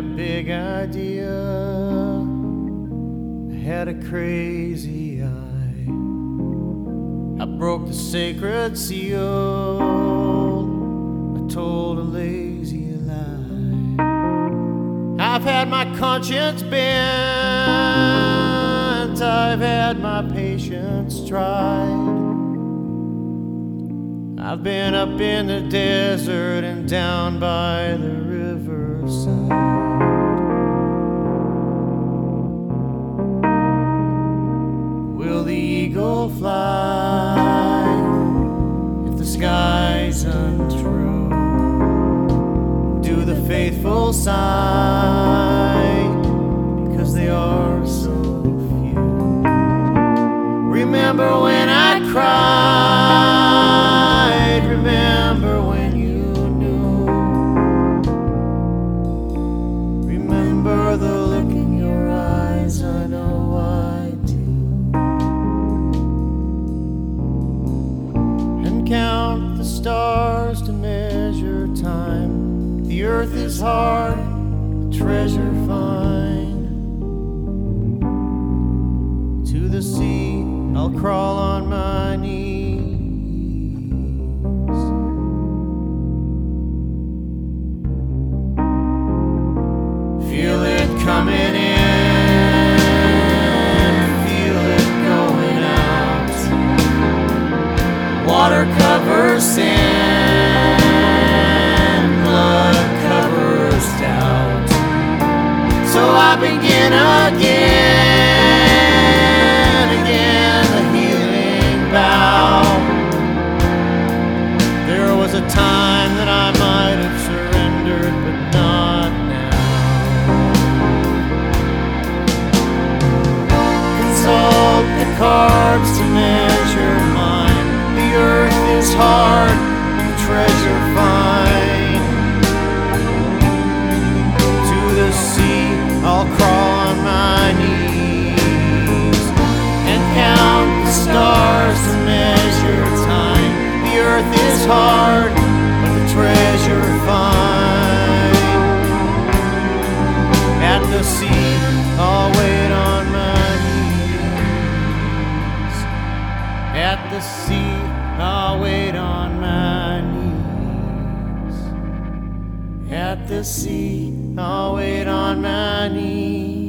big idea, I had a crazy eye. I broke the sacred seal, I told a lazy lie. I've had my conscience bent, I've had my patience tried. I've been up in the desert and down by the riverside. Will the eagle fly if the sky's untrue? Do the faithful sigh because they are so few? Remember when I cried, remember when you knew, remember the look in your eyes, I know I do. And count the stars to measure time. The earth is hard, the treasure fine. To the sea I'll crawl on my knees. Feel it coming in, feel it going out. Water covers sin, blood covers doubt. So I begin again, the healing bow. There was a time that I might have surrendered, but not now. Consult the cards to measure mine. The earth is hard, the treasure fine. To the sea I'll crawl on my knees and count the stars to measure time. The earth is hard, but the treasure fine. At the sea I'll wait on my knees. At the sea I'll wait on my knees. At the sea I'll wait on my knees.